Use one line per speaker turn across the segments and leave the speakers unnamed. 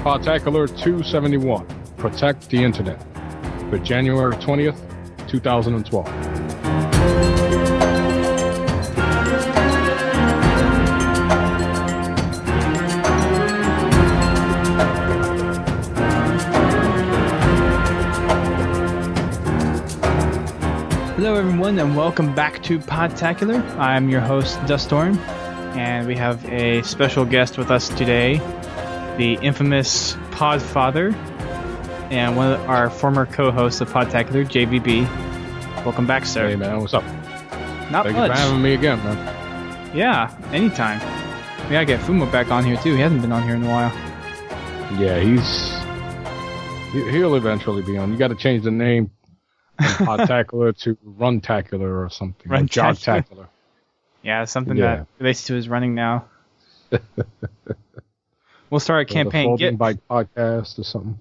Podtacular 271, Protect the Internet, for January 20th, 2012.
Hello everyone and welcome back to Podtacular. I'm your host Duststorm, and we have a special guest with us today, the infamous Podfather and one of our former co-hosts of Podtacular, JVB. Welcome back, sir.
Hey man, what's up?
Not
Thank
much.
you for having me again, man.
Yeah, anytime. We gotta get Fumo back on here too. He hasn't been on here in a while.
Yeah, he'll eventually be on. You got to change the name from Podtacular to Runtacular or something. Or Jogtacular.
Yeah, something that relates to his running now. We'll start a campaign.
The Folding Bike Podcast or something.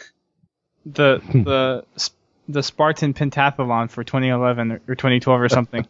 The Spartan Pentathlon for 2011 or 2012 or something.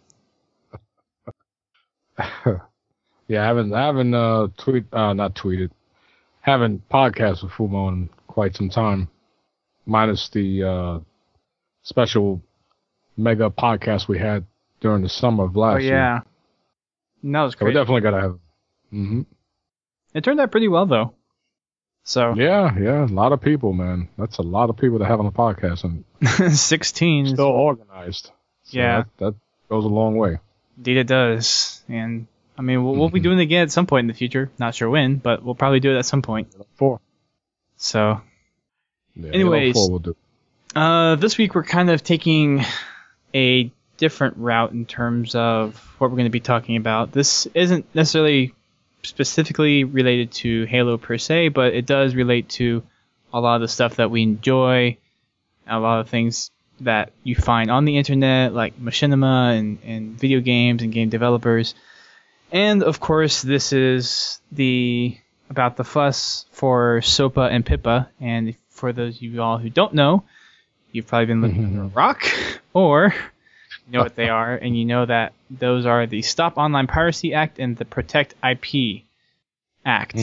Yeah, I haven't not tweeted, haven't podcast with Fumo in quite some time, minus the special mega podcast we had during the summer of last year.
Oh yeah, that was
So
great.
we definitely gotta have it. Mm-hmm.
It turned out pretty well though. So
Yeah, a lot of people, man. That's a lot of people to have on the podcast, and
16.
still organized. So
Yeah.
that goes a long way.
Indeed it does. And I mean, we'll be doing it again at some point in the future. Not sure when, but we'll probably do it at some point.
4.
So,
Yeah,
anyways,
4 we'll do.
This week we're kind of taking a different route in terms of what we're going to be talking about. This isn't necessarily specifically related to Halo per se, but it does relate to a lot of the stuff that we enjoy, a lot of things that you find on the internet, like machinima and video games and game developers. And of course, this is about the fuss for SOPA and PIPA. And for those of you all who don't know, you've probably been living under a rock, or you know what they are, and you know that those are the Stop Online Piracy Act and the Protect IP Act.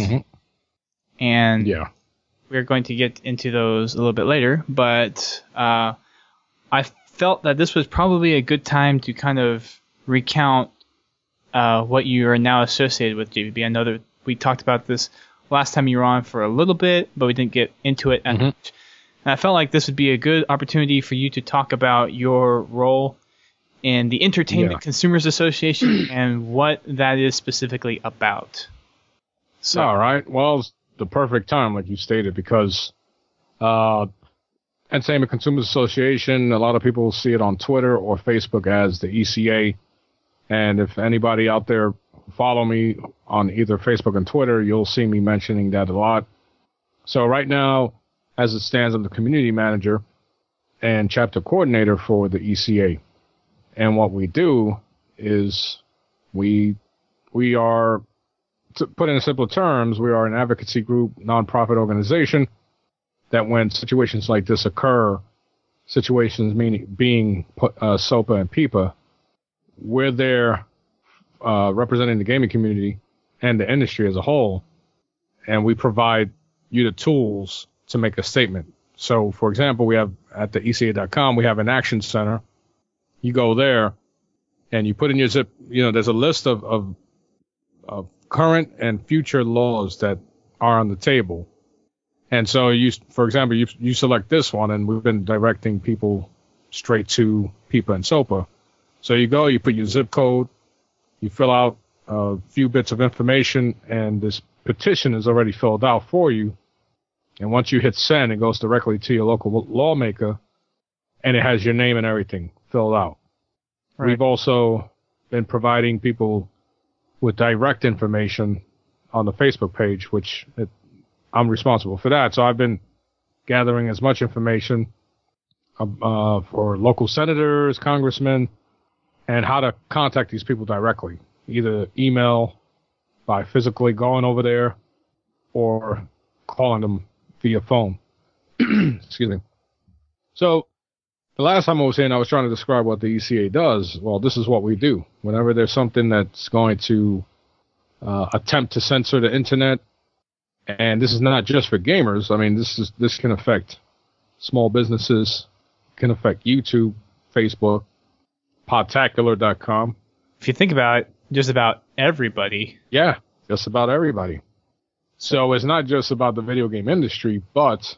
And we're going to get into those a little bit later, but I felt that this was probably a good time to kind of recount what you are now associated with, JVB. I know that we talked about this last time you were on for a little bit, but we didn't get into it as much. And I felt like this would be a good opportunity for you to talk about your role in the Entertainment Consumers Association and what that is specifically about. So,
all right. Well, it's the perfect time, like you stated, because Entertainment Consumers Association, a lot of people see it on Twitter or Facebook as the ECA. And if anybody out there follow me on either Facebook and Twitter, you'll see me mentioning that a lot. So right now, as it stands, I'm the community manager and chapter coordinator for the ECA. And what we do is we are, to put in simple terms, we are an advocacy group, nonprofit organization that when situations like this occur, situations being SOPA and PIPA, we're there representing the gaming community and the industry as a whole, and we provide you the tools to make a statement. So, for example, we have at the ECA.com, we have an action center. You go there and you put in your zip, there's a list of current and future laws that are on the table. And so for example, you select this one, and we've been directing people straight to PIPA and SOPA. So you go, you put your zip code, you fill out a few bits of information, and this petition is already filled out for you. And once you hit send, it goes directly to your local lawmaker, and it has your name and everything filled out. Right. We've also been providing people with direct information on the Facebook page, which I'm responsible for that. So I've been gathering as much information for local senators, congressmen, and how to contact these people directly, either email, by physically going over there, or calling them via phone. Excuse me. So the last time I was in, I was trying to describe what the ECA does. Well, this is what we do. Whenever there's something that's going to attempt to censor the internet And this is not just for gamers. I mean, this can affect small businesses, can affect YouTube, Facebook, Podtacular.com.
If you think about it, just about everybody.
Yeah, just about everybody. So it's not just about the video game industry, but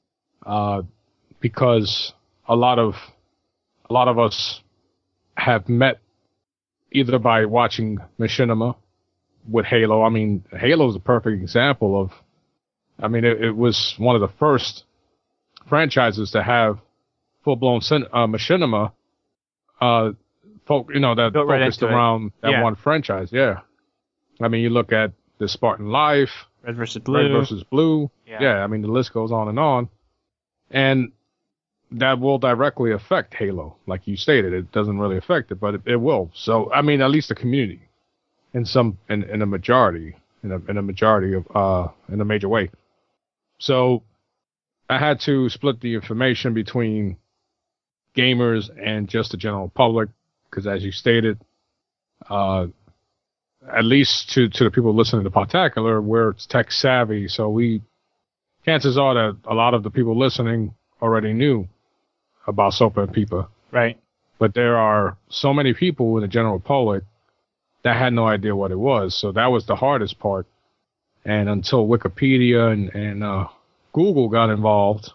because a lot of us have met either by watching Machinima with Halo. I mean, Halo is a perfect example of. I mean, it was one of the first franchises to have full-blown Machinima, that focused around that one franchise. Yeah. I mean, you look at the Spartan Life,
Red versus
Blue. Yeah. I mean, the list goes on. And that will directly affect Halo. Like you stated, it doesn't really affect it, but it will. So, I mean, at least the community in a majority in a major way. So I had to split the information between gamers and just the general public, because as you stated, at least to the people listening to Podtacular, we're tech savvy, so chances are that a lot of the people listening already knew about SOPA and PIPA.
Right.
But there are so many people in the general public that had no idea what it was, so that was the hardest part. And until Wikipedia and Google got involved,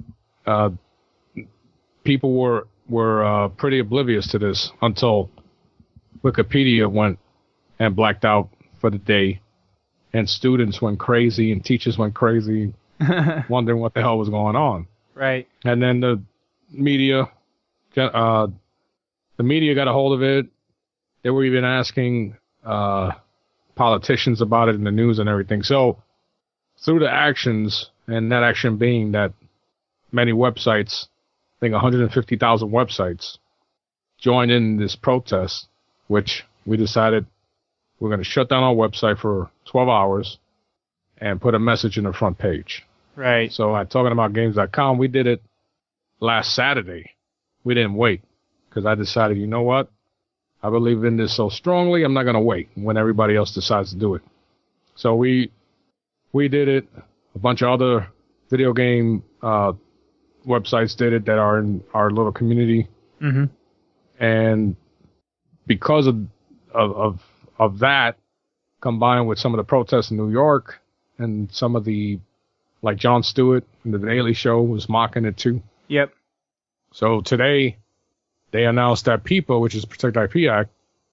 people were pretty oblivious to this until Wikipedia went and blacked out for the day, and students went crazy and teachers went crazy, wondering what the hell was going on.
Right.
And then the media got a hold of it. They were even asking politicians about it in the news and everything. So through the actions, and that action being that many websites, I think 150,000 websites, joined in this protest, which we decided we're going to shut down our website for 12 hours and put a message in the front page.
Right.
So at talkingaboutgames.com, we did it last Saturday. We didn't wait, because I decided, you know what? I believe in this so strongly, I'm not going to wait when everybody else decides to do it. So we did it. A bunch of other video game websites did it that are in our little community.
Mm-hmm.
And because of that, combined with some of the protests in New York and some of the, like Jon Stewart in The Daily Show was mocking it too.
Yep.
So today, they announced that PIPA, which is the Protect IP Act,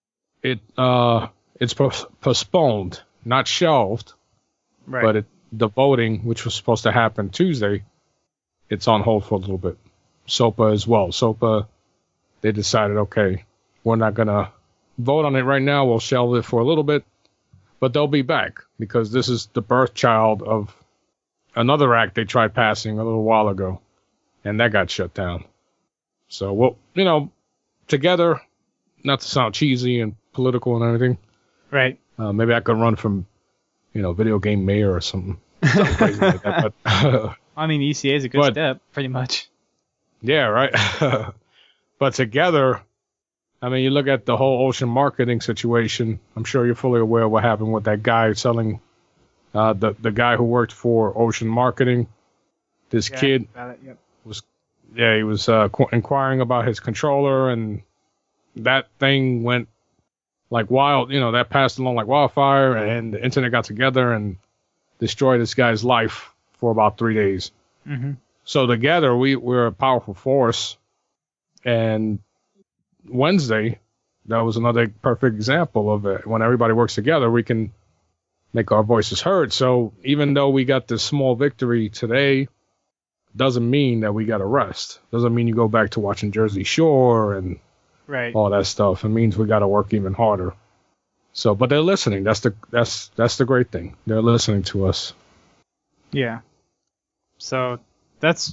it's postponed, not shelved,
right.
But the voting, which was supposed to happen Tuesday, it's on hold for a little bit. SOPA as well. SOPA, they decided, okay, we're not going to vote on it right now. We'll shelve it for a little bit, but they'll be back, because this is the birth child of another act they tried passing a little while ago, and that got shut down. So, well, together, not to sound cheesy and political and everything.
Right.
Maybe I could run from, video game mayor or something crazy like that. But,
I mean, ECA is a good step, pretty much.
Yeah, right. But together, I mean, you look at the whole Ocean Marketing situation. I'm sure you're fully aware of what happened with that guy selling, the guy who worked for Ocean Marketing. This kid was. Yeah, he was inquiring about his controller, and that thing went like wild. That passed along like wildfire, and the internet got together and destroyed this guy's life for about 3 days.
Mm-hmm.
So together, we're a powerful force. And Wednesday, that was another perfect example of it. When everybody works together, we can make our voices heard. So even though we got this small victory today, doesn't mean that we got to rest. Doesn't mean you go back to watching Jersey Shore and all that stuff. It means we got to work even harder. So, but they're listening. That's the great thing. They're listening to us.
Yeah. So the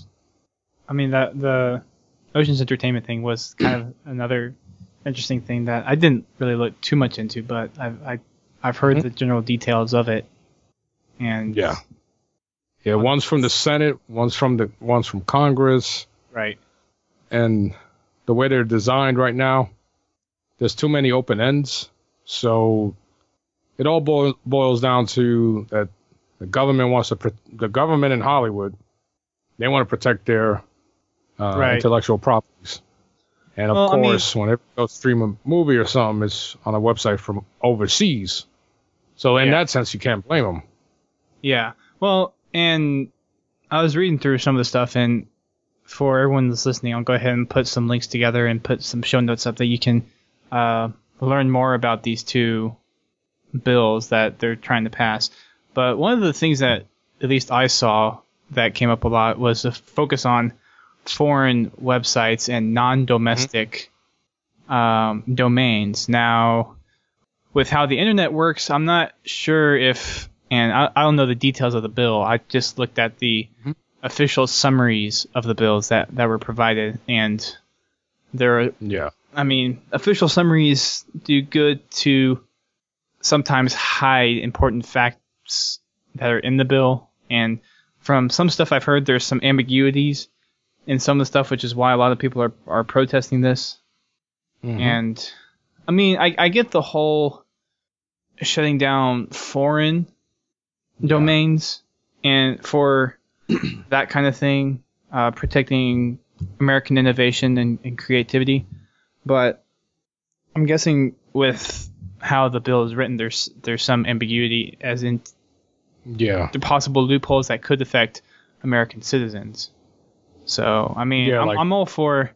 Oceans Entertainment thing was kind of another interesting thing that I didn't really look too much into, but I've heard the general details of it. And
yeah, one's from the Senate, one's from Congress.
Right.
And the way they're designed right now, there's too many open ends. So it all boils down to that The government wants to. The government in Hollywood, they want to protect their intellectual properties. And of course, when they go stream a movie or something, it's on a website from overseas. So in that sense, you can't blame them.
Yeah. Well, and I was reading through some of the stuff, and for everyone that's listening, I'll go ahead and put some links together and put some show notes up that you can learn more about these two bills that they're trying to pass. But one of the things that at least I saw that came up a lot was the focus on foreign websites and non-domestic domains. Now, with how the internet works, I'm not sure if, and I don't know the details of the bill. I just looked at the official summaries of the bills that were provided, and there are, I mean, official summaries do good to sometimes hide important facts that are in the bill, and from some stuff I've heard, there's some ambiguities in some of the stuff, which is why a lot of people are protesting this. And I mean, I get the whole shutting down foreign domains and for that kind of thing, protecting American innovation and creativity. But I'm guessing with how the bill is written, there's some ambiguity, as in the possible loopholes that could affect American citizens. So, I mean, I'm all for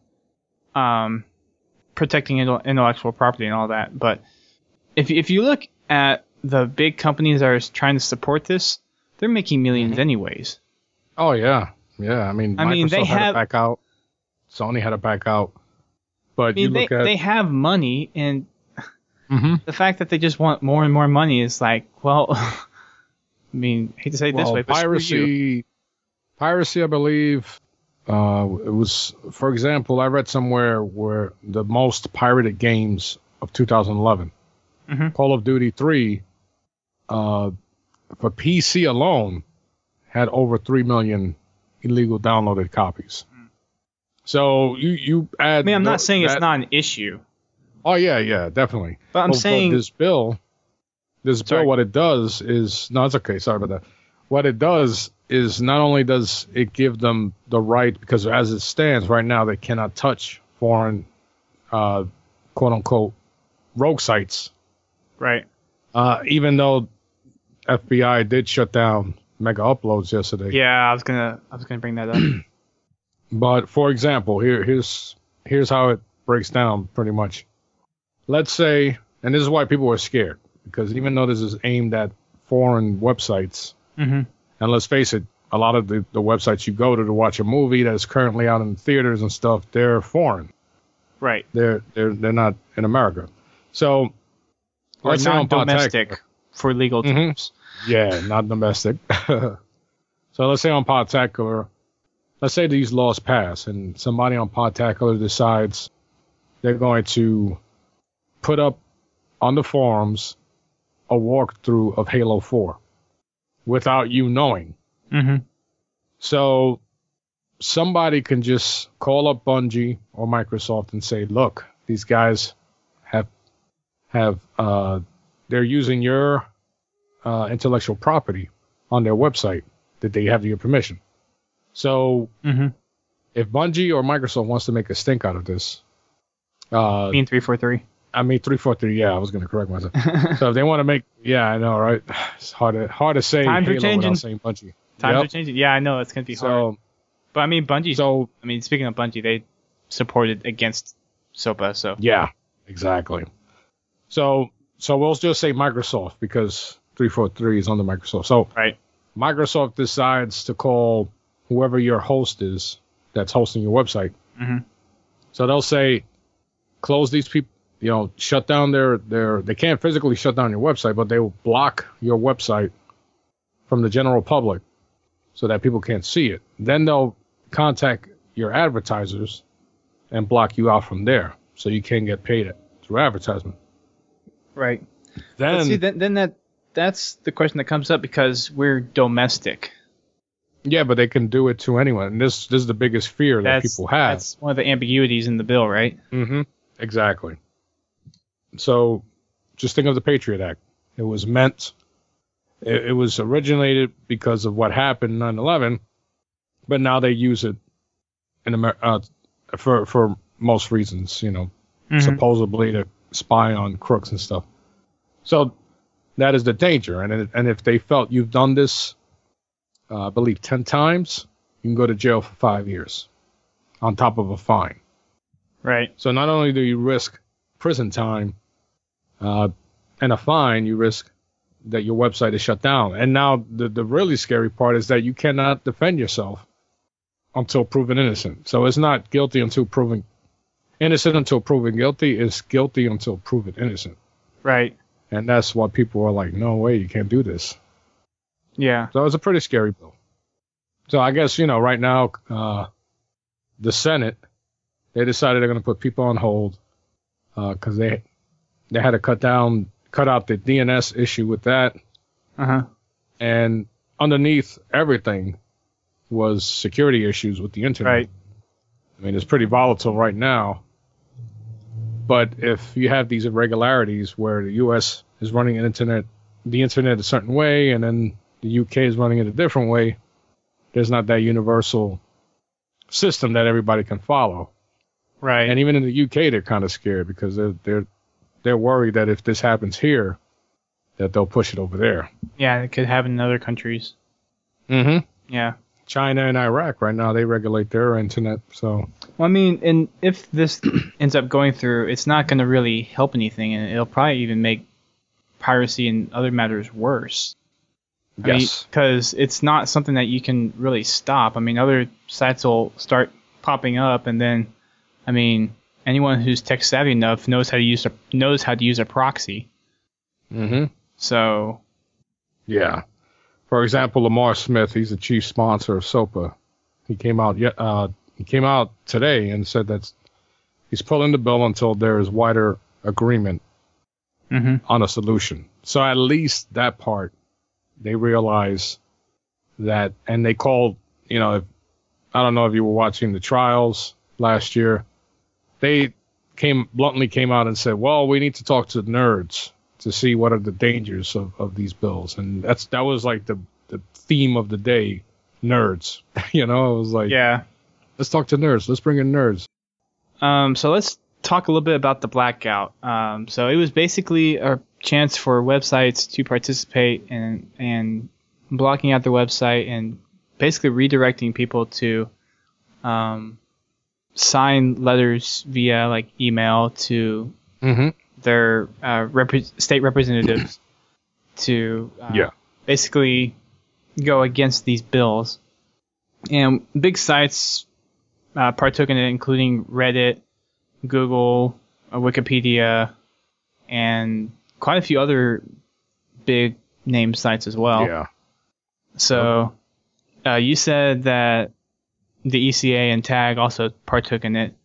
protecting intellectual property and all that. But if you look at the big companies that are trying to support this, they're making millions anyways.
Oh, yeah. Yeah, I mean, Microsoft had to back out. Sony had to back out. But
they have money, and the fact that they just want more and more money is like, well, I mean, I hate to say it this way, but
piracy, I believe, it was, for example, I read somewhere where the most pirated games of 2011, Call of Duty 3, for PC alone, had over 3 million illegal downloaded copies. So you add...
I mean, I'm not saying it's not an issue.
Oh, yeah, definitely.
But I'm saying...
But this bill, what it does is... No, it's okay. Sorry about that. What it does is not only does it give them the right, because as it stands right now, they cannot touch foreign, quote-unquote, rogue sites.
Right.
Even though FBI did shut down Mega Uploads yesterday.
Yeah, I was gonna bring that up.
But for example, here's how it breaks down pretty much. Let's say, and this is why people are scared, because even though this is aimed at foreign websites, and let's face it, a lot of the websites you go to watch a movie that is currently out in theaters and stuff, they're foreign.
Right.
They're not in America. So
or let's not domestic for legal terms.
Yeah, not domestic. So let's say on Podtacular, let's say these laws pass and somebody on Podtacular decides they're going to put up on the forums a walkthrough of Halo 4 without you knowing. So somebody can just call up Bungie or Microsoft and say, look, these guys have they're using your intellectual property on their website. Did they have your permission? So if Bungie or Microsoft wants to make a stink out of this,
mean 343.
I mean 343. Yeah, I was going to correct myself. So if they want to make, I know, right? It's hard to say
Times
Halo
are changing.
without saying Bungie.
Times are changing. Yeah, I know it's going to be hard. But I mean, Bungie. So I mean, speaking of Bungie, they supported against SOPA. So
yeah, exactly. So we'll just say Microsoft because 343 is under Microsoft. So Microsoft decides to call whoever your host is that's hosting your website. So they'll say, close these people, shut down they can't physically shut down your website, but they will block your website from the general public so that people can't see it. Then they'll contact your advertisers and block you out from there so you can't get paid through advertisement.
Right. Then that's the question that comes up because we're domestic.
Yeah, but they can do it to anyone. And this is the biggest fear that people have.
That's one of the ambiguities in the bill, right?
Exactly. So just think of the Patriot Act. It was meant It was originated because of what happened 9/11, but now they use it in for most reasons, supposedly to spy on crooks and stuff. So that is the danger. And if they felt you've done this, I believe 10 times, you can go to jail for 5 years on top of a fine.
Right.
So not only do you risk prison time and a fine, you risk that your website is shut down. And now the really scary part is that you cannot defend yourself until proven innocent. So it's not guilty until proven innocent until proven guilty. It's guilty until proven innocent. Right. And that's why people are like, no way, you can't do this.
Yeah.
So it's a pretty scary bill. So I guess, right now, the Senate, they decided they're going to put people on hold because they had to cut out the DNS issue with that.
Uh-huh.
And underneath everything was security issues with the internet.
Right.
I mean, it's pretty volatile right now. But if you have these irregularities where the U.S. is running the internet a certain way, and then the U.K. is running it a different way, there's not that universal system that everybody can follow.
Right.
And even in the UK, they're kind of scared because they're worried that if this happens here, that they'll push it over there.
Yeah, it could happen in other countries.
Mm-hmm.
Yeah.
China and Iraq right now, they regulate their internet. So.
Well, I mean, and if this ends up going through, it's not going to really help anything, and it'll probably even make piracy and other matters worse.
Yes.
Because it's not something that you can really stop. I mean, other sites will start popping up, and then, I mean, anyone who's tech savvy enough knows how to use a proxy.
Mm-hmm.
So.
Yeah. For example, Lamar Smith, he's the chief sponsor of SOPA. He came out today and said that he's pulling the bill until there is wider agreement on a solution. So at least that part, they realize that, and they called, I don't know if you were watching the trials last year, they bluntly came out and said, well, we need to talk to nerds to see what are the dangers of these bills. And that was like the theme of the day, nerds. It was like,
yeah,
let's talk to nerds. Let's bring in nerds.
So let's talk a little bit about the blackout. So it was basically a chance for websites to participate and blocking out their website and basically redirecting people to sign letters via like email to their state representatives to basically go against these bills. And big sites partook in it, including Reddit, Google, Wikipedia, and quite a few other big name sites as well.
Yeah.
So you said that the ECA and TAG also partook in it.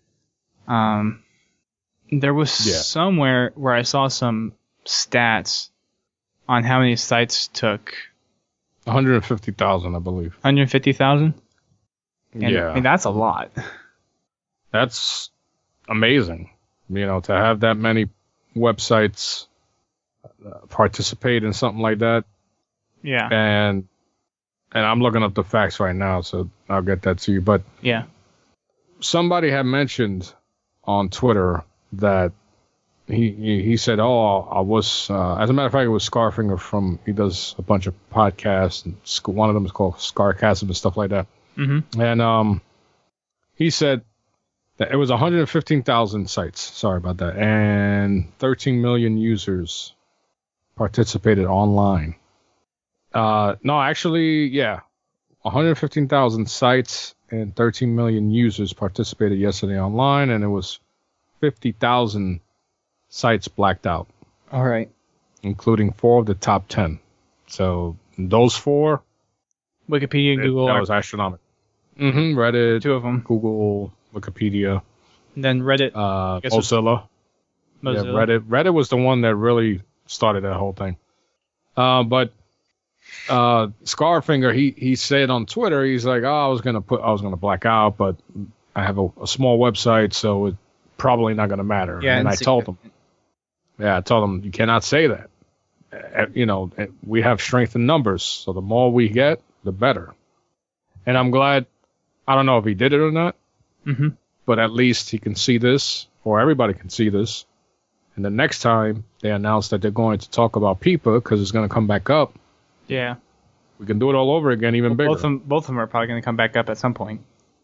There was somewhere where I saw some stats on how many sites took.
150,000, I believe.
150,000?
Yeah.
I mean, that's a lot.
That's amazing. To have that many websites participate in something like that.
Yeah.
And I'm looking up the facts right now, so I'll get that to you. But
yeah,
somebody had mentioned on Twitter that he said, I was, as a matter of fact, it was Scarfinger he does a bunch of podcasts, and one of them is called Scarcasm and stuff like that.
Mm-hmm.
And he said that it was 115,000 sites, sorry about that, and 13 million users participated online. No, actually, 115,000 sites and 13 million users participated yesterday online, and it was 50,000 sites blacked out.
All right.
Including 4 of the top 10. So those 4,
Wikipedia, Google.
That was astronomical. Reddit,
2 of them.
Google, Wikipedia.
And then Reddit.
Mozilla. Yeah, Reddit was the one that really started that whole thing. But Scarfinger, he said on Twitter, he's like, I was gonna black out, but I have a small website, so it's probably not gonna matter.
Yeah,
and I told him, you cannot say that. we have strength in numbers. So the more we get, the better. And I'm glad. I don't know if he did it or not, but at least he can see this, or everybody can see this. And the next time they announce that they're going to talk about PIPA because it's going to come back up,
yeah,
we can do it all over again, even bigger.
Both of them are probably going to come back up at some point.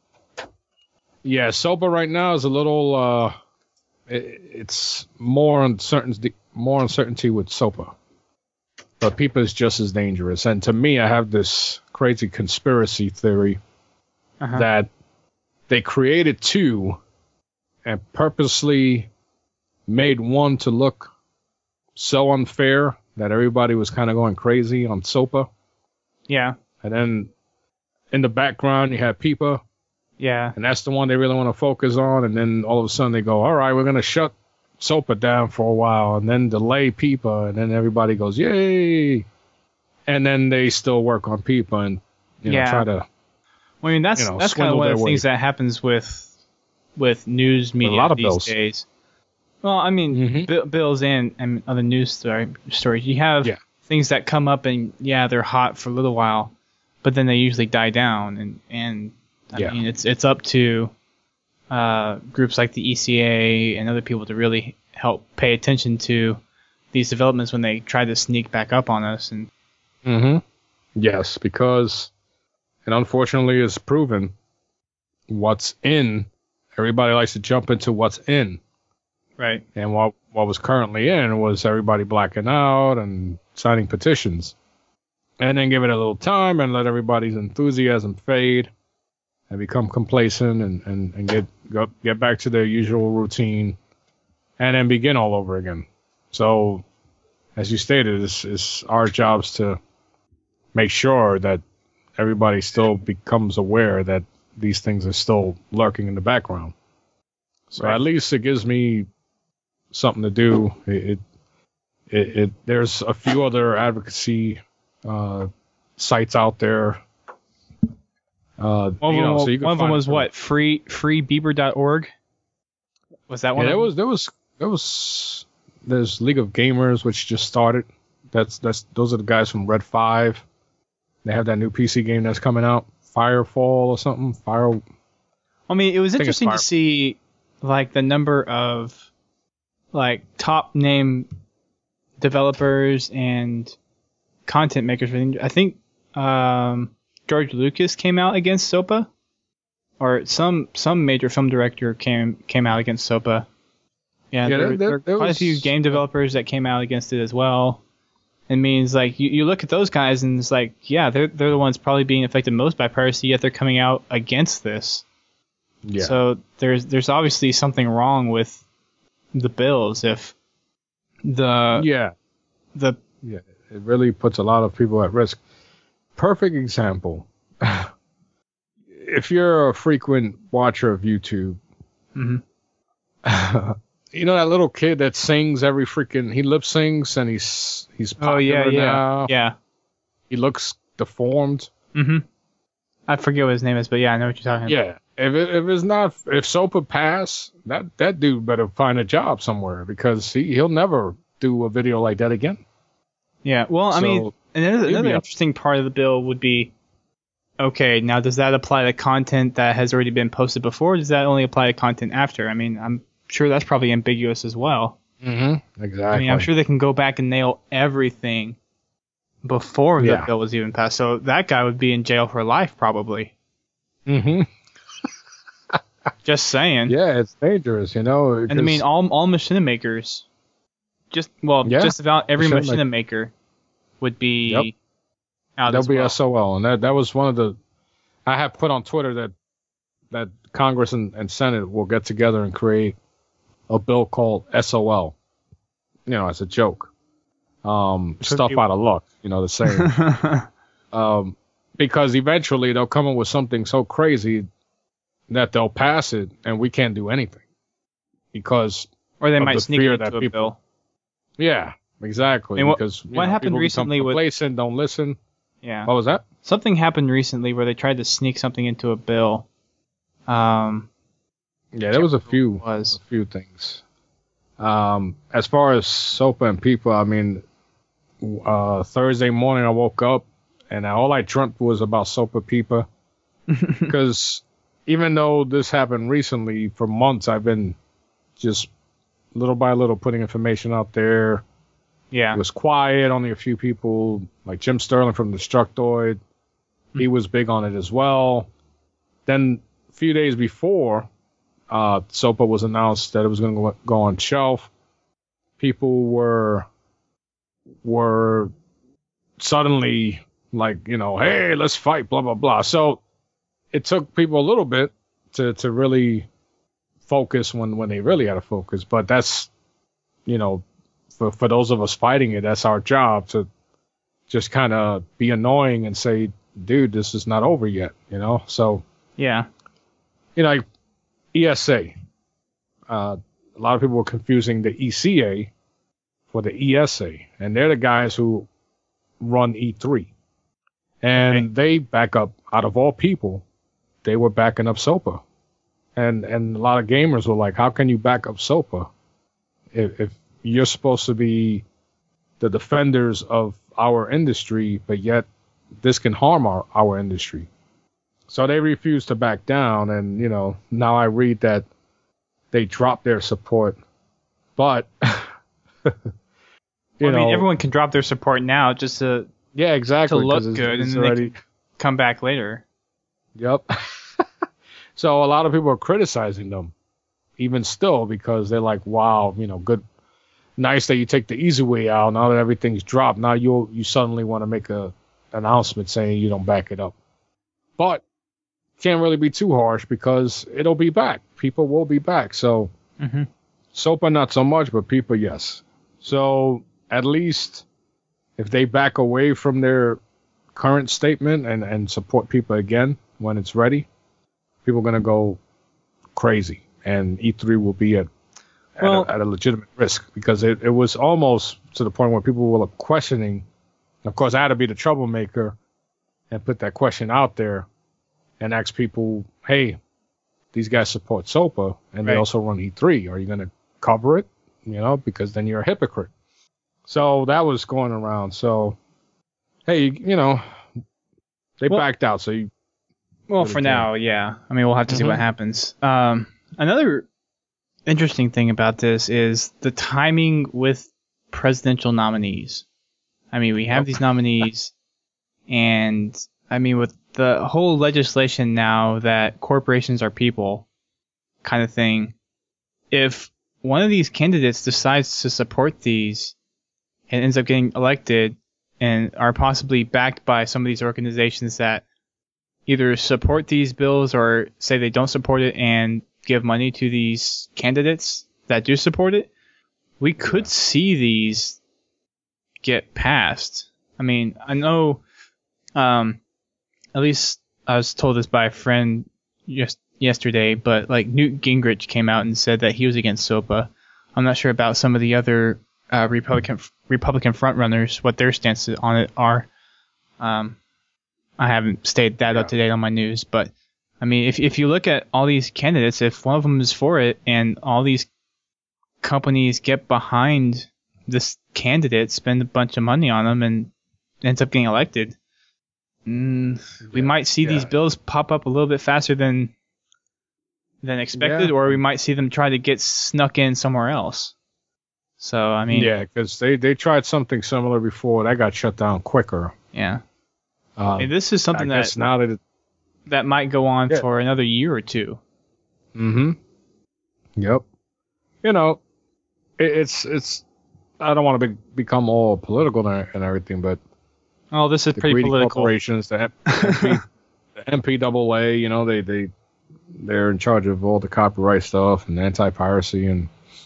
Yeah, SOPA right now is a little. It's more uncertainty with SOPA, but PIPA is just as dangerous. And to me, I have this crazy conspiracy theory that they created two and purposely made one to look so unfair that everybody was kind of going crazy on SOPA.
Yeah.
And then in the background, you have PIPA.
Yeah.
And that's the one they really want to focus on. And then all of a sudden they go, all right, we're going to shut SOPA down for a while and then delay PIPA. And then everybody goes, yay. And then they still work on PIPA and try to.
Well, I mean, that's kind of one of the things that happens with news media these days. Well, I mean, bills and other news stories. You have things that come up and they're hot for a little while, but then they usually die down. And I mean, it's up to groups like the ECA and other people to really help pay attention to these developments when they try to sneak back up on us. And
yes, because. And unfortunately, it's proven what's in. Everybody likes to jump into what's in.
Right.
And what was currently in was everybody blacking out and signing petitions. And then give it a little time and let everybody's enthusiasm fade and become complacent and get back to their usual routine and then begin all over again. So, as you stated, it's our jobs to make sure that everybody still becomes aware that these things are still lurking in the background. So at least it gives me something to do. There's a few other advocacy sites out there.
One of them was what? freebieber.org? Was that one?
Yeah, there's League of Gamers, which just started. Those are the guys from Red 5. They have that new PC game that's coming out, Firefall or something.
I mean, it was interesting to see like the number of like top name developers and content makers. I think George Lucas came out against SOPA, or some major film director came out against SOPA. Yeah, there were quite a few game developers that came out against it as well. It means like you look at those guys and it's like, yeah, they're the ones probably being affected most by piracy, yet they're coming out against this. Yeah. So there's obviously something wrong with the bills if it really puts a lot of people at risk.
Perfect example. If you're a frequent watcher of YouTube, you know that little kid that sings every freaking, he lip syncs and he's popular now.
Yeah.
He looks deformed.
I forget what his name is, but yeah, I know what you're talking about.
Yeah. If SOPA pass, that dude better find a job somewhere because he'll never do a video like that again.
Yeah. Well, I mean, another interesting part of the bill would be, okay, now does that apply to content that has already been posted before? Or does that only apply to content after? I mean, I'm sure that's probably ambiguous as well.
Exactly.
I mean, I'm sure they can go back and nail everything before the bill was even passed. So that guy would be in jail for life, probably. Just saying.
Yeah, it's dangerous, you know.
And I mean, all machinima makers, just about every machinima maker would be out. They'll be
SOL, and that was one of the. I have put on Twitter that Congress and Senate will get together and create a bill called SOL, as a joke. Stuff out of luck, the saying. Because eventually they'll come up with something so crazy that they'll pass it and we can't do anything.
Or they might sneak it into a bill.
Yeah, exactly.
I mean,
because
what happened recently with
complacent, don't listen.
Yeah.
What was that?
Something happened recently where they tried to sneak something into a bill.
There was a few things. As far as SOPA and PIPA, I mean, Thursday morning I woke up and all I dreamt was about Sopa Pipa. Because even though this happened recently, for months I've been just little by little putting information out there.
Yeah.
It was quiet, only a few people, like Jim Sterling from Destructoid. He was big on it as well. Then a few days before, Sopa was announced that it was going to go on shelf. People were suddenly like, hey, let's fight, blah, blah, blah. So it took people a little bit to really focus when they really had to focus. But that's, for those of us fighting it, that's our job to just kind of be annoying and say, dude, this is not over yet, So,
yeah.
Like ESA. A lot of people were confusing the ECA for the ESA, and they're the guys who run E3. And they back up, out of all people, they were backing up Sopa. And a lot of gamers were like, how can you back up Sopa if you're supposed to be the defenders of our industry, but yet this can harm our industry? So they refused to back down, and, now I read that they dropped their support. But,
everyone can drop their support now just to
exactly,
to look good, and then they can come back later.
Yep. So a lot of people are criticizing them, even still, because they're like, wow, good, nice that you take the easy way out. Now that everything's dropped, now you suddenly want to make a announcement saying you don't back it up. But can't really be too harsh because it'll be back. People will be back. So Sopa not so much, but people, yes. So at least if they back away from their current statement and support people again when it's ready, people are going to go crazy, and E3 will be at a legitimate risk, because it was almost to the point where people were questioning. Of course, I had to be the troublemaker and put that question out there and ask people, hey, these guys support Sopa, and they also run E3. Are you going to cover it? Because then you're a hypocrite. So that was going around. So, hey, they backed out. So
for now, yeah. I mean, we'll have to see what happens. Another interesting thing about this is the timing with presidential nominees. I mean, we have these nominees, and I mean, with the whole legislation now that corporations are people kind of thing, if one of these candidates decides to support these and ends up getting elected and are possibly backed by some of these organizations that either support these bills or say they don't support it and give money to these candidates that do support it, we could see these get passed. I mean, I know, at least I was told this by a friend just yesterday, but like Newt Gingrich came out and said that he was against SOPA. I'm not sure about some of the other Republican frontrunners, what their stances on it are. I haven't stayed that up to date on my news, but I mean, if you look at all these candidates, if one of them is for it and all these companies get behind this candidate, spend a bunch of money on them, and ends up getting elected, we might see these bills pop up a little bit faster than expected, or we might see them try to get snuck in somewhere else. So, I mean...
Yeah, because they tried something similar before. That got shut down quicker.
Yeah. I mean, this is something that might go on for another year or two.
Mm-hmm. Yep. You know, it's I don't want to become all political and everything, but...
Oh, this is pretty political.
Corporations, the MPAA, you know, they're in charge of all the copyright stuff and anti-piracy, and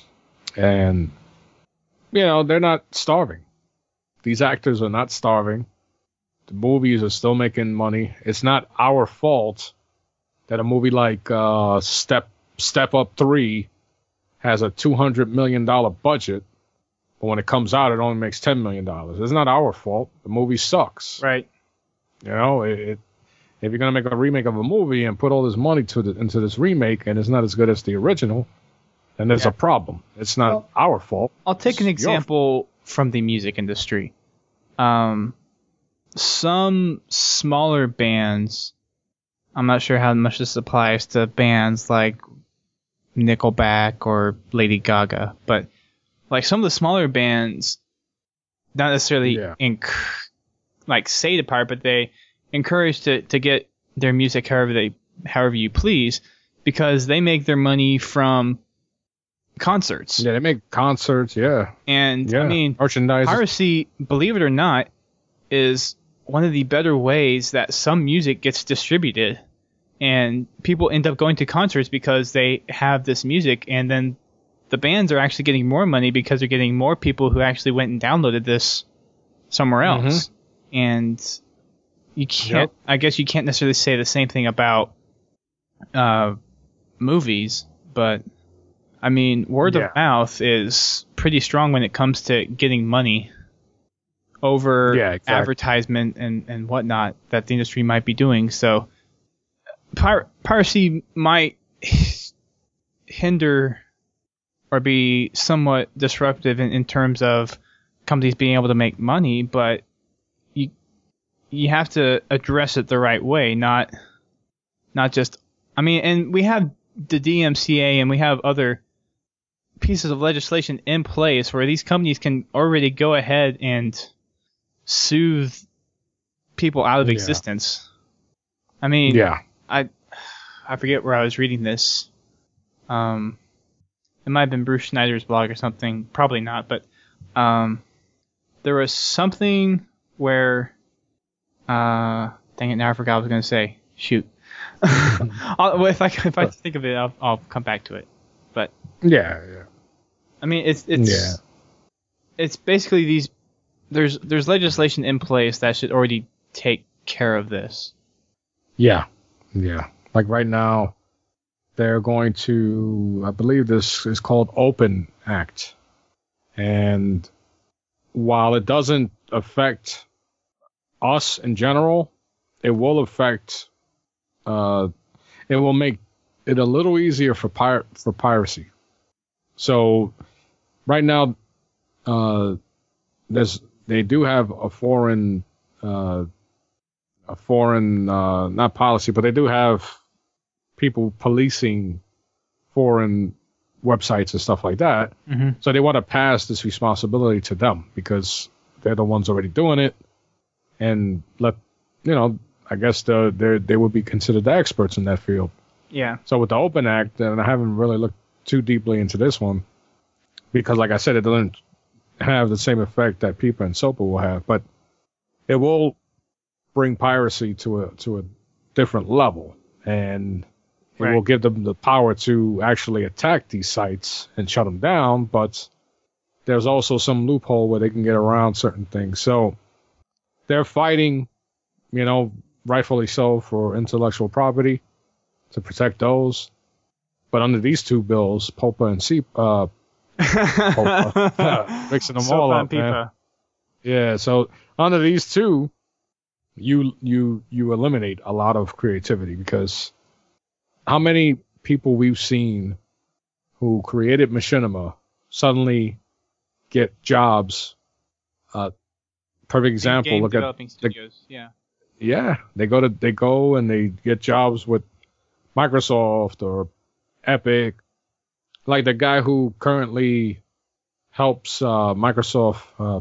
you know, they're not starving. These actors are not starving. The movies are still making money. It's not our fault that a movie like Step Up 3 has a $200 million budget, but when it comes out, it only makes $10 million. It's not our fault. The movie sucks.
Right.
You know, if you're going to make a remake of a movie and put all this money into this remake and it's not as good as the original, then there's a problem. It's not our fault.
I'll take an example from the music industry. some smaller bands, I'm not sure how much this applies to bands like Nickelback or Lady Gaga, but like some of the smaller bands, not necessarily say to pirate, but they encourage to get their music however you please, because they make their money from concerts.
Yeah, they make concerts, yeah.
And I mean,
merchandise.
Piracy, believe it or not, is one of the better ways that some music gets distributed. And people end up going to concerts because they have this music, and then the bands are actually getting more money because they're getting more people who actually went and downloaded this somewhere else. And you can't, I guess you can't necessarily say the same thing about movies, but I mean, word of mouth is pretty strong when it comes to getting money over advertisement and whatnot that the industry might be doing. So piracy might hinder or be somewhat disruptive in terms of companies being able to make money, but you have to address it the right way, not just, I mean, and we have the DMCA and we have other pieces of legislation in place where these companies can already go ahead and soothe people out of existence. I mean, I forget where I was reading this. It might have been Bruce Schneider's blog or something. Probably not, but there was something where dang it, now I forgot what I was going to say. Shoot. If I think of it, I'll come back to it. But I mean, it's basically these. There's legislation in place that should already take care of this. Yeah.
Like right now, they're going to, I believe this is called Open Act, and while it doesn't affect us in general, it will affect. It will make it a little easier for piracy. So right now, they do have a foreign not policy, but they do have people policing foreign websites and stuff like that. So they want to pass this responsibility to them because they're the ones already doing it, and I guess they would be considered the experts in that field.
Yeah.
So with the Open Act, and I haven't really looked too deeply into this one because, like I said, it doesn't have the same effect that PIPA and SOPA will have, but it will bring piracy to a different level, and it will give them the power to actually attack these sites and shut them down. But there's also some loophole where they can get around certain things. So they're fighting, rightfully so, for intellectual property to protect those. But under these two bills, POPA and SEPA, mixing them all up, man. Yeah, so under these two, you eliminate a lot of creativity, because how many people we've seen who created Machinima suddenly get jobs? Perfect example.
Game
look
developing
at
studios.
they go and they get jobs with Microsoft or Epic. Like the guy who currently helps Microsoft.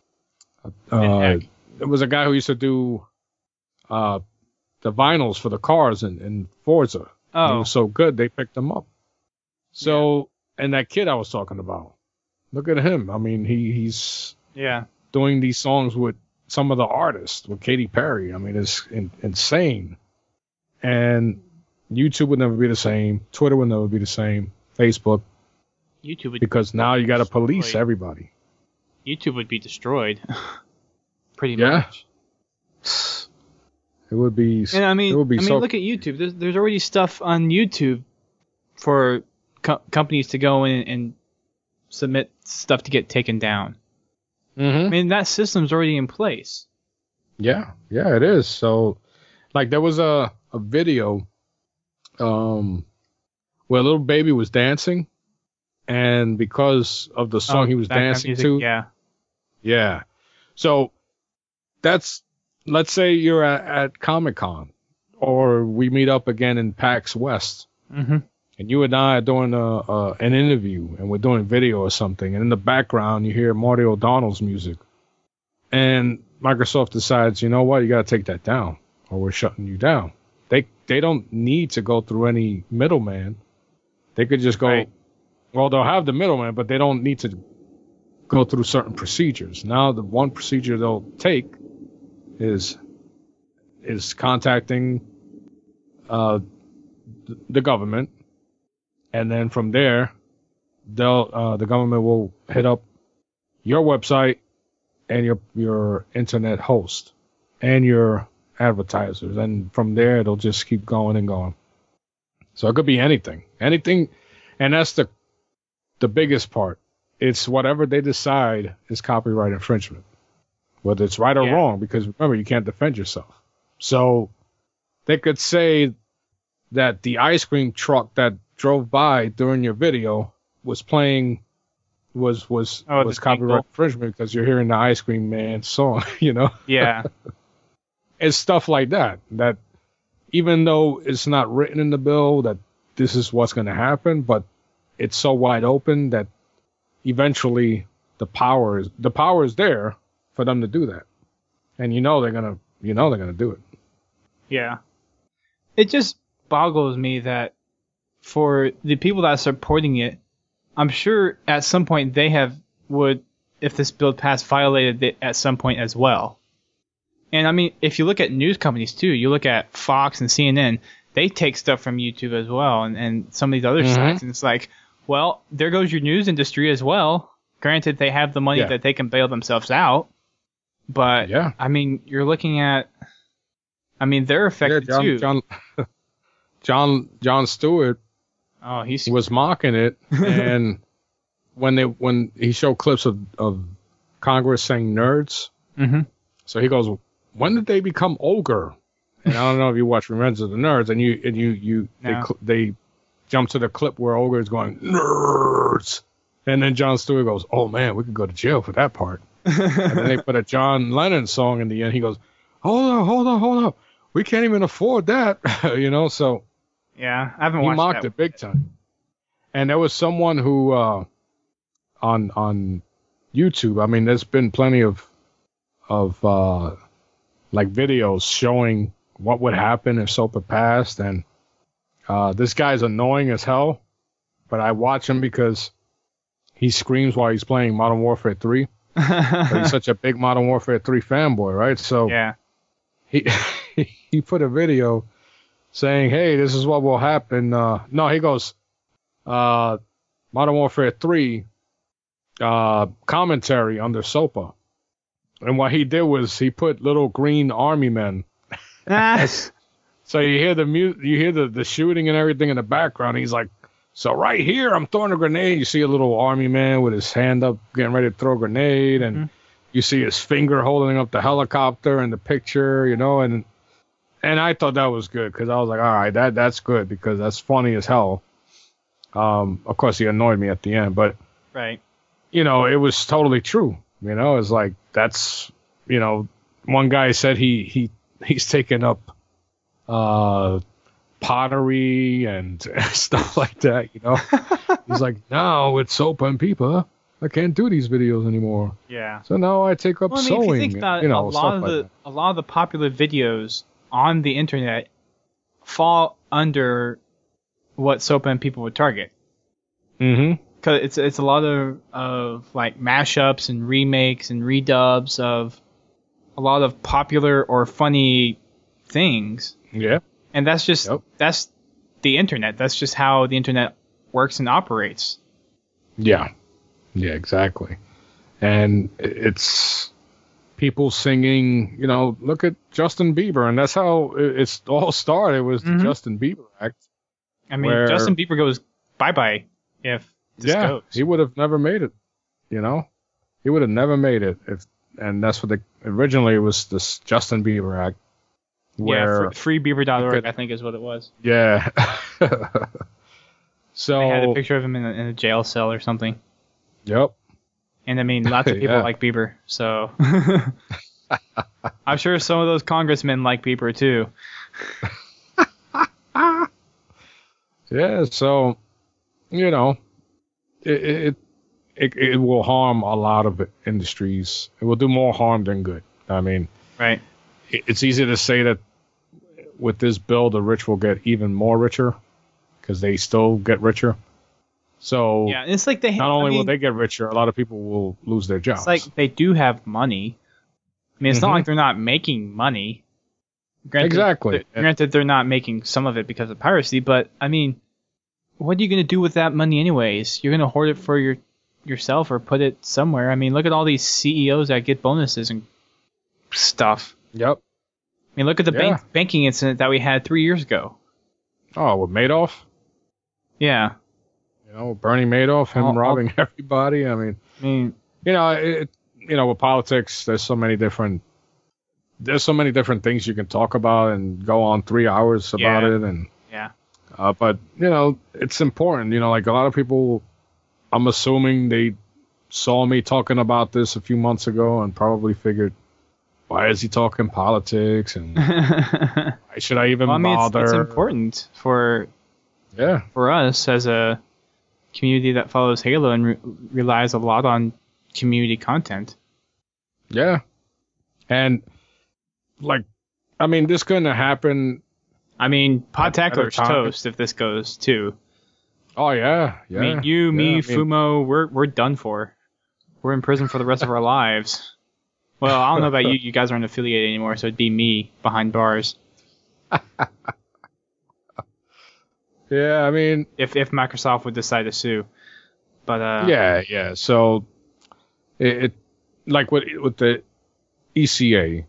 It was a guy who used to do the vinyls for the cars in Forza.
Oh.
He was so good, they picked him up. So, and that kid I was talking about, look at him. I mean, he's doing these songs with some of the artists, with Katy Perry. I mean, it's insane. And YouTube would never be the same. Twitter would never be the same. Facebook.
YouTube would
because now you got to police everybody.
YouTube would be destroyed. Pretty much.
It would be.
And I mean, look at YouTube. There's already stuff on YouTube for companies to go in and submit stuff to get taken down. I mean, that system's already in place.
Yeah, it is. So, like, there was a video where a little baby was dancing, and because of the song he was dancing to, so let's say you're at Comic-Con, or we meet up again in PAX West,
Mm-hmm.
and you and I are doing an interview, and we're doing video or something, and in the background you hear Marty O'Donnell's music, and Microsoft decides, you know what, you got to take that down, or we're shutting you down. They don't need to go through any middleman. They could just go.
Right.
Well, they'll have the middleman, but they don't need to go through certain procedures. Now, the one procedure they'll take is contacting the government, and then from there, the government will hit up your website and your internet host and your advertisers, and from there it'll just keep going and going. So it could be anything, and that's the biggest part. It's whatever they decide is copyright infringement, whether it's right or wrong, because remember, you can't defend yourself. So they could say that the ice cream truck that drove by during your video was playing was copyright infringement because you're hearing the Ice Cream Man song, you know?
Yeah.
It's stuff like that even though it's not written in the bill that this is what's going to happen, but it's so wide open that eventually the power is there for them to do that. And they're going to do it.
Yeah. It just boggles me that for the people that are supporting it, I'm sure at some point they would, if this bill passed, violated it at some point as well. And I mean, if you look at news companies too, you look at Fox and CNN, they take stuff from YouTube as well, and some of these other sites, and it's like, well, there goes your news industry as well. Granted, they have the money that they can bail themselves out, but I mean, you're looking at, I mean, they're affected too.
Jon Stewart was mocking it, and when he showed clips of Congress saying nerds, so he goes, when did they become ogre? And I don't know if you watch Revenge of the Nerds, and they jump to the clip where ogre is going nerds, and then Jon Stewart goes, oh man, we could go to jail for that part. And then they put a John Lennon song in the end. He goes, hold on, we can't even afford that, So
yeah, I haven't watched.
He mocked it big time. And there was someone who on YouTube. I mean, there's been plenty of like videos showing what would happen if SOPA passed, and this guy's annoying as hell, but I watch him because he screams while he's playing Modern Warfare 3. But he's such a big Modern Warfare 3 fanboy, right? So
yeah,
he put a video saying, hey, this is what will happen. No, he goes, Modern Warfare 3 commentary under SOPA. And what he did was he put little green army men. So you hear the shooting and everything in the background. He's like, so right here, I'm throwing a grenade. You see a little army man with his hand up, getting ready to throw a grenade. And you see his finger holding up the helicopter in the picture, and I thought that was good because I was like, all right, that's good because that's funny as hell. Of course, he annoyed me at the end, but
right,
it was totally true. It's like that's one guy said he's taken up pottery and stuff like that. He's like, now with SOPA and PIPA, I can't do these videos anymore.
Yeah.
So now I take up sewing. If you think about
a lot of the popular videos on the internet fall under what SOPA and PIPA would target.
Mm-hmm.
Because it's a lot of like mashups and remakes and redubs of a lot of popular or funny things.
Yeah.
And that's just that's the internet. That's just how the internet works and operates.
Yeah. Yeah, exactly. And it's people singing, look at Justin Bieber, and that's how it's all started. It was the Justin Bieber act.
I mean, Justin Bieber goes bye-bye if this goes.
He would have never made it, He would have never made it and that's what originally it was this Justin Bieber act. Where
freebieber.org, I think is what it was.
Yeah. So
they had a picture of him in a jail cell or something.
Yep.
And I mean, lots of people like Bieber, so. I'm sure some of those congressmen like Beeper too.
Yeah, so it will harm a lot of industries. It will do more harm than good. I mean,
right?
It's easy to say that with this bill, the rich will get even more richer because they still get richer. So
yeah, it's like
not only will they get richer, a lot of people will lose their jobs.
It's like they do have money. I mean, it's not like they're not making money. Granted, Granted, they're not making some of it because of piracy, but I mean, what are you going to do with that money anyways? You're going to hoard it for yourself or put it somewhere. I mean, look at all these CEOs that get bonuses and stuff.
Yep.
I mean, look at the banking incident that we had 3 years ago.
Oh, with Madoff?
Yeah.
Bernie Madoff, him robbing everybody. I mean, with politics, there's so many different things you can talk about and go on 3 hours about it. And but it's important. Like a lot of people, I'm assuming they saw me talking about this a few months ago and probably figured, why is he talking politics and why should I even bother?
It's important for us as a community that follows Halo and relies a lot on community content.
Yeah. And this couldn't have happened.
I mean, Pod Tackler's toast if this goes too.
Oh yeah.
I mean, you, me, Fumo, we're done for. We're in prison for the rest of our lives. Well, I don't know about you. You guys aren't affiliated anymore, so it'd be me behind bars.
Yeah, I mean,
if Microsoft would decide to sue, but
yeah. So it like with the ECA,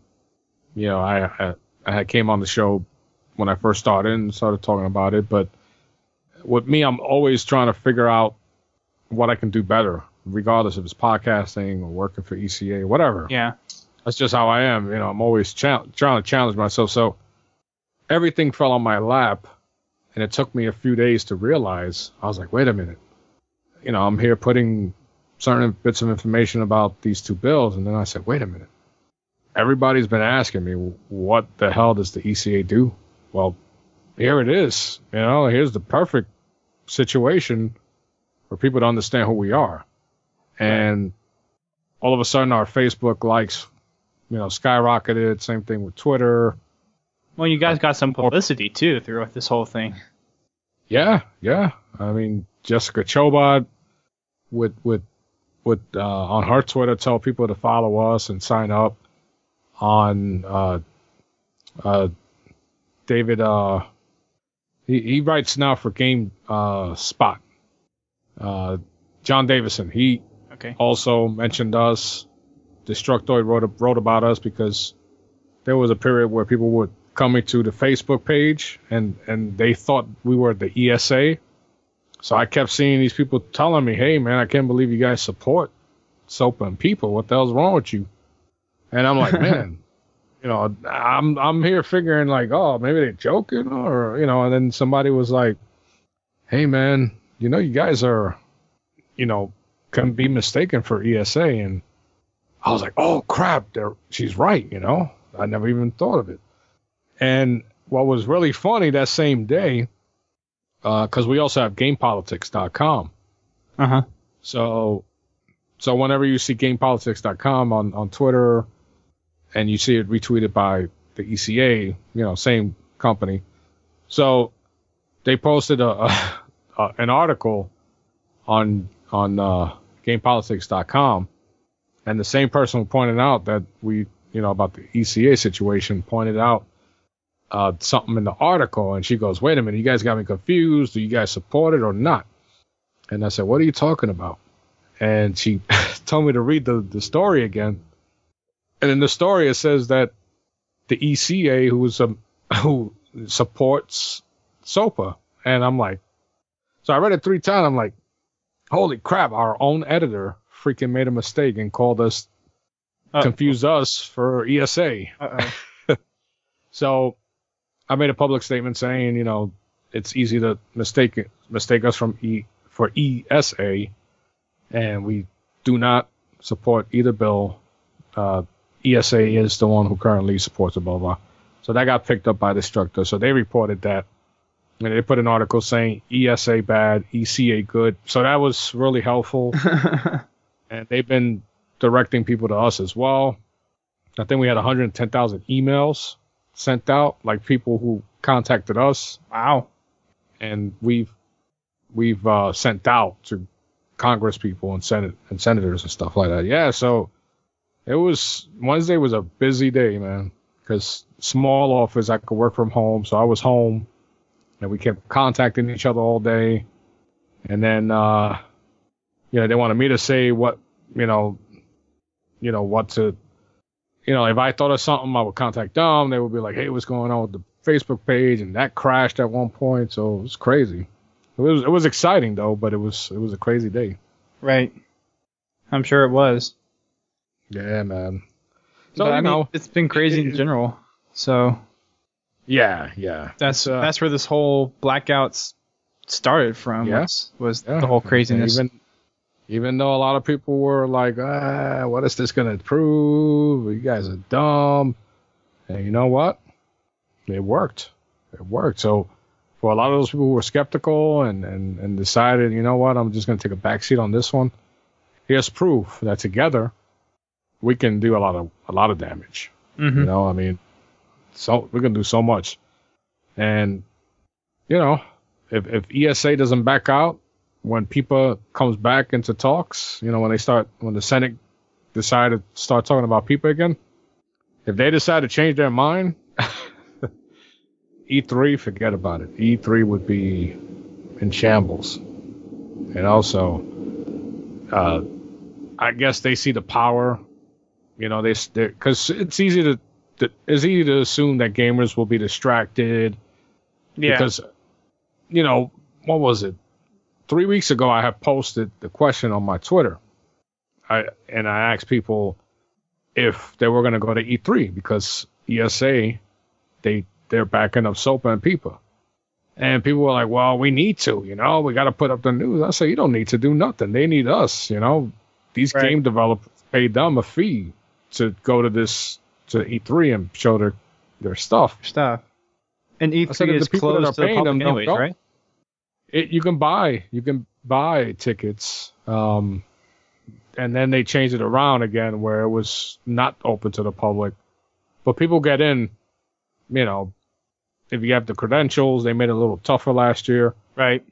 I came on the show when I first started and started talking about it. But with me, I'm always trying to figure out what I can do better, regardless if it's podcasting or working for ECA or whatever.
Yeah,
that's just how I am. I'm always trying to challenge myself. So everything fell on my lap. And it took me a few days to realize, I was like, wait a minute. I'm here putting certain bits of information about these two bills. And then I said, wait a minute. Everybody's been asking me, what the hell does the ECA do? Well, here it is. Here's the perfect situation for people to understand who we are. And all of a sudden our Facebook likes, skyrocketed. Same thing with Twitter.
Well, you guys got some publicity too throughout this whole thing.
Yeah. I mean, Jessica Chobot with on her Twitter tell people to follow us and sign up. On David, he writes now for GameSpot. John Davison, he also mentioned us. Destructoid wrote about us because there was a period where people would coming to the Facebook page and they thought we were the ESA. So I kept seeing these people telling me, hey man, I can't believe you guys support SOPA and people. What the hell's wrong with you? And I'm like, man, I'm here figuring like, oh, maybe they're joking or, and then somebody was like, hey man, you guys are, can be mistaken for ESA. And I was like, oh crap, she's right. I never even thought of it. And what was really funny that same day, because we also have GamePolitics.com. So whenever you see GamePolitics.com on Twitter and you see it retweeted by the ECA, same company. So they posted an article on GamePolitics.com, and the same person who pointed out that we, about the ECA situation pointed out something in the article, and she goes, wait a minute, you guys got me confused. Do you guys support it or not? And I said, what are you talking about? And she told me to read the story again. And in the story, it says that the ECA, who supports SOPA. And I'm like, so I read it 3 times. I'm like, holy crap, our own editor freaking made a mistake and called us, confused us for ESA. So I made a public statement saying, it's easy to mistake us for ESA, and we do not support either bill. ESA is the one who currently supports it, blah, blah. So that got picked up by Destructor. So they reported that. And they put an article saying ESA bad, ECA good. So that was really helpful. And they've been directing people to us as well. I think we had 110,000 emails sent out, like people who contacted us.
Wow.
And we've sent out to Congress people and senators and stuff like that. Yeah, so Wednesday was a busy day, man, because small office, I could work from home, so I was home, and we kept contacting each other all day. And then, they wanted me to say what, what to, if I thought of something, I would contact them. They would be like, hey, what's going on with the Facebook page? And that crashed at one point, so it was crazy. It was exciting though, but it was a crazy day.
Right. I'm sure it was.
Yeah, man. So
but, it's been crazy in general. So
yeah.
That's where this whole blackouts started from.
Yeah.
Was the whole craziness.
Even though a lot of people were like, what is this gonna prove? You guys are dumb. And you know what? It worked. So for a lot of those people who were skeptical and decided, you know what, I'm just going to take a backseat on this one. Here's proof that together we can do a lot of damage.
Mm-hmm.
So we can do so much. And if ESA doesn't back out when PIPA comes back into talks, when the Senate decide to start talking about PIPA again, if they decide to change their mind. E3, forget about it. E3 would be in shambles. And also, I guess they see the power. Because it's easy to assume that gamers will be distracted.
Yeah.
Because, what was it? 3 weeks ago, I had posted the question on my Twitter. I asked people if they were going to go to E3 because ESA, they're backing up SOPA and PIPA. And people were like, well, we need to, we got to put up the news. I say, you don't need to do nothing. They need us, These game developers paid them a fee to go to E3 and show their stuff.
And E3 is closed to the public anyways, right?
You can buy tickets, and then they changed it around again where it was not open to the public. But people get in, if you have the credentials. They made it a little tougher last year.
Right.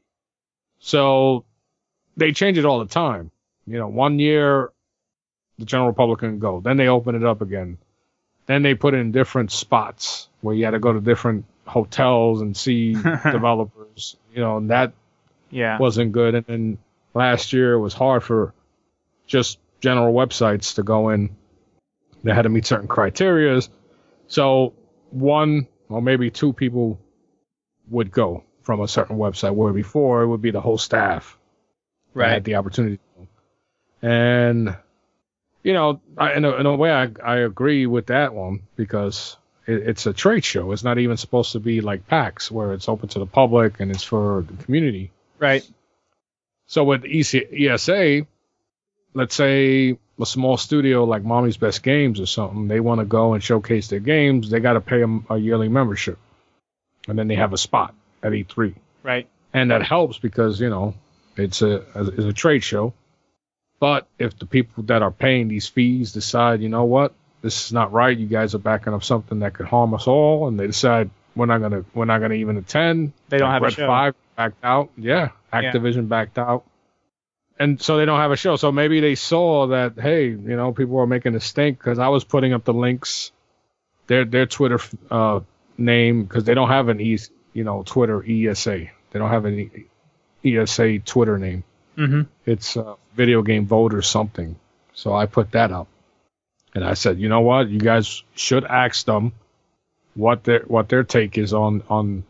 So they change it all the time. 1 year, the general public can go. Then they open it up again. Then they put it in different spots where you had to go to different hotels and see developers. And that wasn't good. And then last year it was hard for just general websites to go in. They had to meet certain criteria. So one or maybe two people would go from a certain website, where before it would be the whole staff that had the opportunity to go. And, in a way, I agree with that one because it's a trade show. It's not even supposed to be like PAX where it's open to the public and it's for the community.
Right.
So with ESA, let's say a small studio like Mommy's Best Games or something, they want to go and showcase their games, they got to pay them a yearly membership. And then they have a spot at E3.
Right.
And that helps because, it's a trade show. But if the people that are paying these fees decide, you know what, this is not right, you guys are backing up something that could harm us all, and they decide we're not gonna even attend.
They don't have
Red
a show.
5 backed out. Yeah. Activision backed out. And so they don't have a show. So maybe they saw that, hey, people are making a stink because I was putting up the links, their Twitter name, because they don't have an Twitter ESA. They don't have an ESA Twitter name.
Mm-hmm.
It's Video Game Vote or something. So I put that up. And I said, you know what? You guys should ask them what their take is on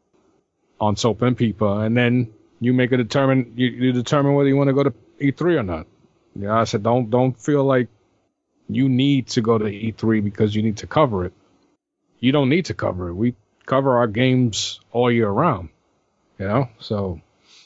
SOPA and PIPA, and then you make you determine whether you want to go to E3 or not. I said, don't feel like you need to go to E3 because you need to cover it. You don't need to cover it. We cover our games all year round. So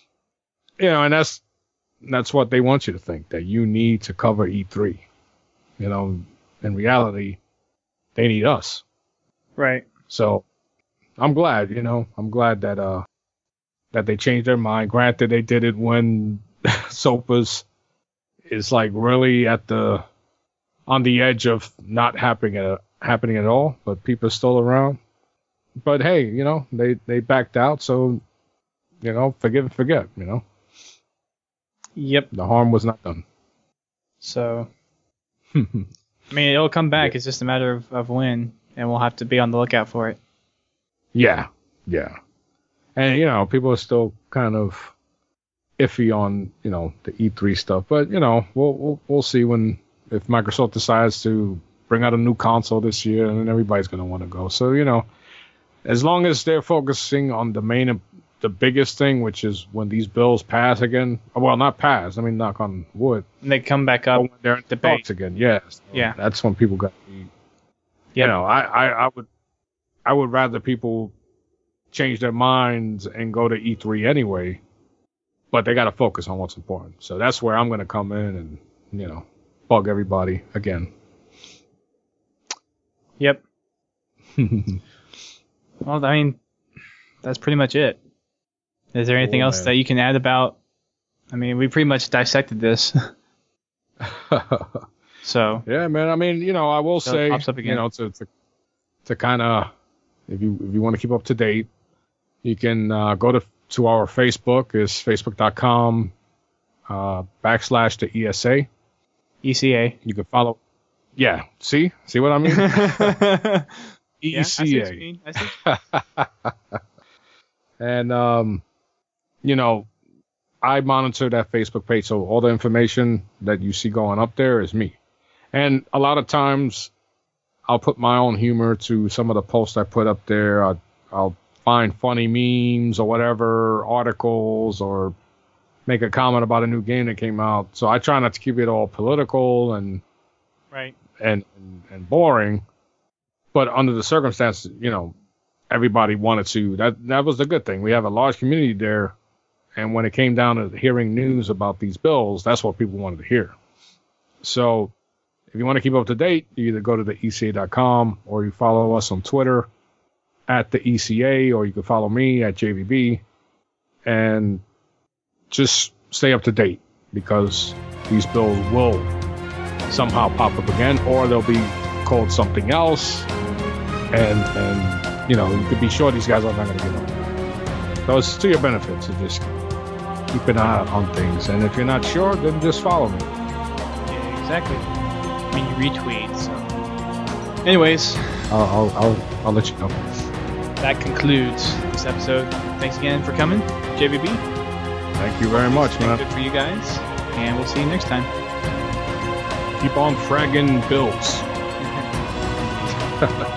and that's what they want you to think, that you need to cover E3. In reality, they need us.
Right.
So I'm glad, I'm glad that that they changed their mind. Granted, they did it when Sopas is like really on the edge of not happening at all, but people are still around. But hey, they backed out, so forgive and forget.
Yep.
The harm was not done.
So, I mean, it'll come back. Yeah. It's just a matter of when, and we'll have to be on the lookout for it.
Yeah. And, people are still kind of iffy on, the E3 stuff. But, we'll see if Microsoft decides to bring out a new console this year, and then everybody's going to want to go. So, as long as they're focusing on the biggest thing, which is when these bills pass again. Well, not pass. I mean, knock on wood.
And they come back up.
When they're in debates again. Yes.
Yeah.
That's when people got to be. Yep. I would rather people change their minds and go to E3 anyway, but they got to focus on what's important. So that's where I'm going to come in and, bug everybody again.
Yep. Well, I mean, that's pretty much it. Is there anything else that you can add about? I mean, we pretty much dissected this. So.
Yeah, man. I mean, I will say,
pops up again.
To kind of, if you want to keep up to date, you can go to our Facebook. It's facebook.com / the ESA.
ECA.
You can follow. Yeah. See what I mean? ECA.
Yeah, I see what you mean.
And I monitor that Facebook page, so all the information that you see going up there is me. And a lot of times, I'll put my own humor to some of the posts I put up there. I'll find funny memes or whatever, articles, or make a comment about a new game that came out. So I try not to keep it all political and
right
and boring. But under the circumstances, everybody wanted to. That was the good thing. We have a large community there, and when it came down to hearing news about these bills, that's what people wanted to hear. So if you want to keep up to date, you either go to the ECA.com or you follow us on Twitter at the ECA, or you can follow me at JVB, and just stay up to date, because these bills will somehow pop up again, or they'll be called something else, and you can be sure these guys are not going to give up. So it's to your benefit to just keep an eye on things, and if you're not sure, then just follow me.
Yeah, exactly. I mean, you retweet. So, anyways,
I'll let you know.
That concludes this episode. Thanks again for coming, JVB.
Thank you very much, man.
Good for you guys, and we'll see you next time.
Keep on fragging bills.